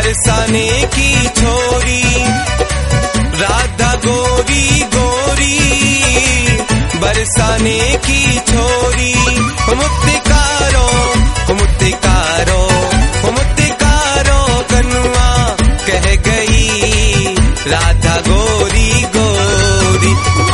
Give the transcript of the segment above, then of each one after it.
बरसाने की छोरी, राधा गोरी गोरी बरसाने की छोरी। मुत्तिकारो मुत्तिकारो मुत्तिकारो कनुआ कह गई राधा गोरी गोरी।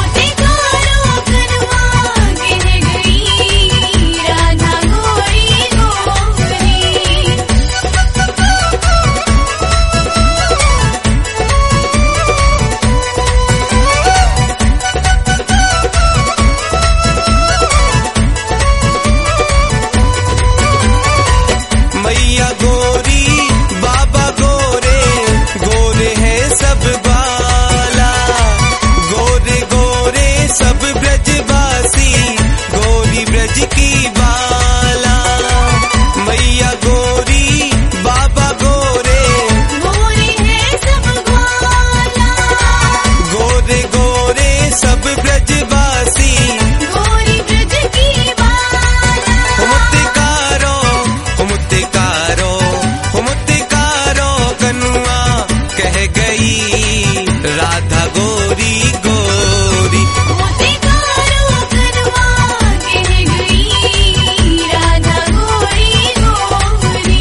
मैया गोरी बाबा गोरे गोरे हैं सब बाला, गोरे गोरे सब ब्रजवासी गोरी ब्रज की बाला। मैया गोरी बाबा गोरे गोरे हैं सब ग्वाला, गोरे गोरे सब ब्रजवासी गोरी ब्रज की बाला। मुत्तिकारो मुत्तिकारो मुत्तिकारो कनुआ कह गई राधा गोरी गोरी। मुत्तिकारो कनुआ कह गई राधा गोरी गोरी।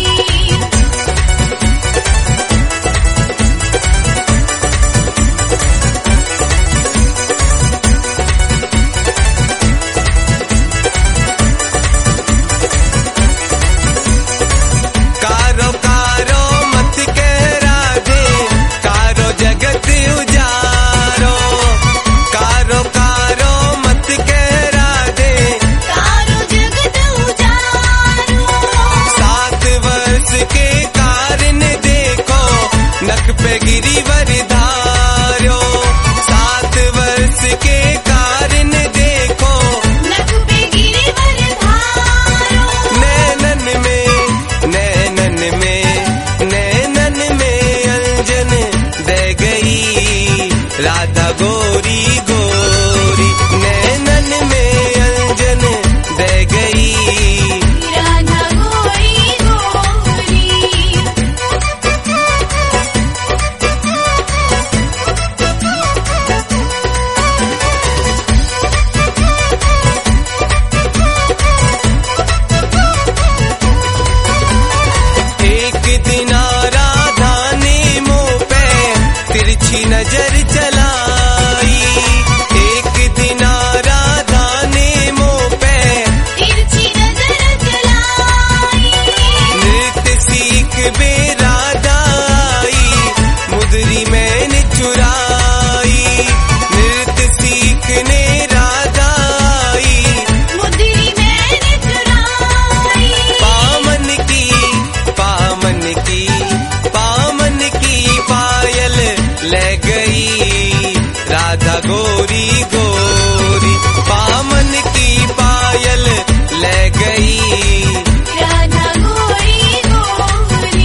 कारो कारो मत कह राधे, कारो जगत उजारो। कारो कारो मत कह राधे, कारो जगत उजारो। 7 वर्ष के कारण देखो नख पे गिरिवर धारो। 7 वर्ष के कारण देखो नख पे गिरिवर धारो। नैनन में अंजन दे गई राधा गोरी गोरी। नैनन में अंजन दे गई राधा गोरी गोरी। एक दिन राधा ने मुँह पे तिरछी नजर चलाई। एक दिन राधा ने मुँह पे तिरछी नजर चलाई। नृत्य सीख बे राधा आई, मुदरी मैंने चुराई। नृत्य सीखने राधा आई, मुदरी मैंने चुराई। पामन की पायल ले गई राधा गोरी गोरी। पामन की पायल ले गई राधा गोरी गोरी।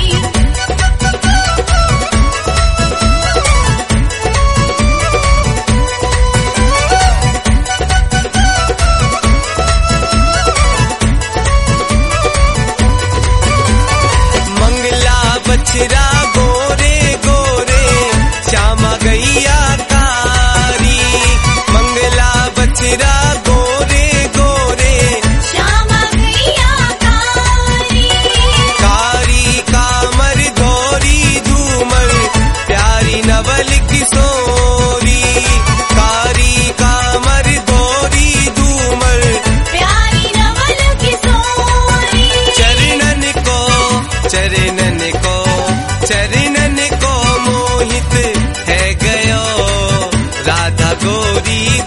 मंगला बछरा गोरे गोरे श्यामा गैया कारी। मंगला बछरा गोरे गोरे श्यामा गैया कारी। कारी कामर गोरी धूमर प्यारी नवल किशोरी। कारी कामर गोरी धूमर प्यारी नवल किशोरी। चरणन को मोहित है गयो राधा गोरी